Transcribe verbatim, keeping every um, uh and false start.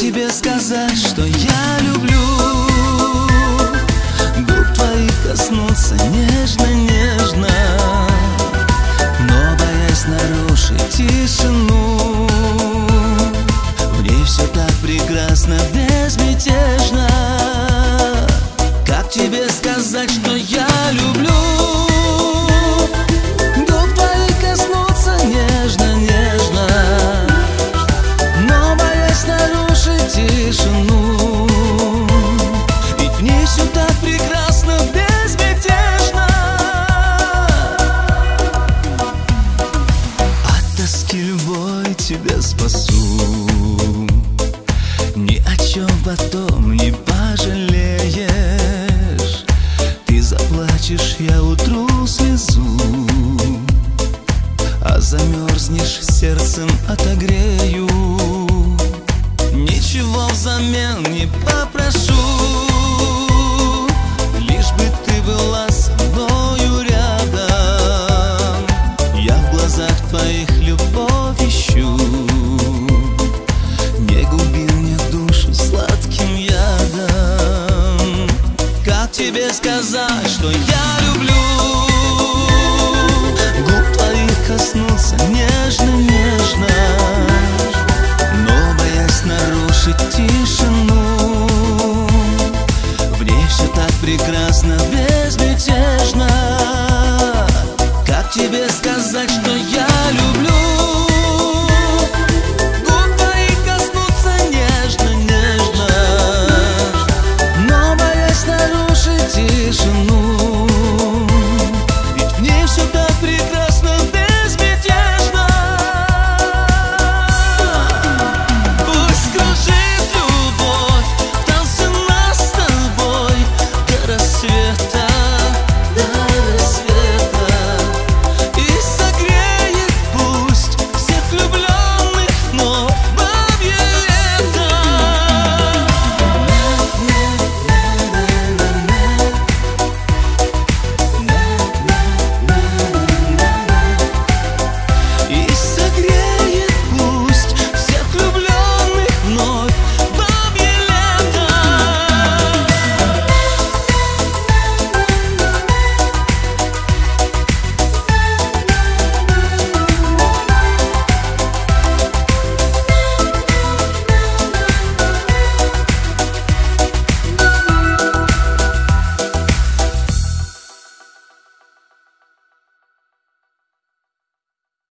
тебе сказать, что я люблю? Губ твоих коснуться нежно-нежно, но боясь нарушить тишину. В ней все так прекрасно, безмятежно. Как тебе сказать, что я люблю? Губ твоих коснуться нежно-нежно, но боясь нарушить тишину. Ведь в ней все так прекрасно, безмятежно. От тоски любой тебя спасу, ни о чем потом не пожалеешь. Ты заплачешь, я утру слезу, а замерзнешь, сердцем отогрею. Ничего взамен не